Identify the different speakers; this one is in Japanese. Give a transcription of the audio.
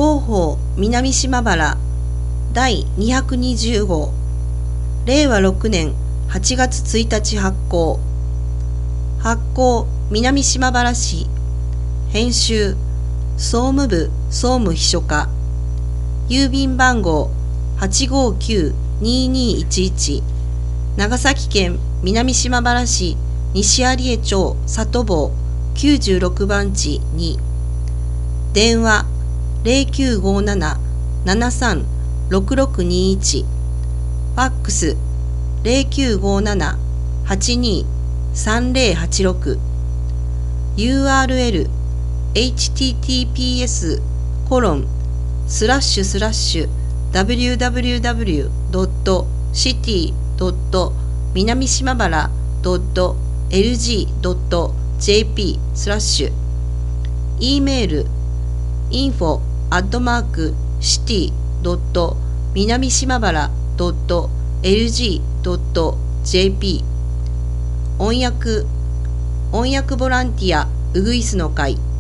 Speaker 1: 広報南島原第220号令和6年8月1日発行南島原市編集総務部総務秘書課郵便番号 859-2211 長崎県南島原市西有江町里坊96番地2電話 0957-736621 ファックス 0957-823086 URL https://www.city.南島原.lg.jp/ E メール info@city. 南島原 .lg.jp 翻訳ボランティアウグイスの会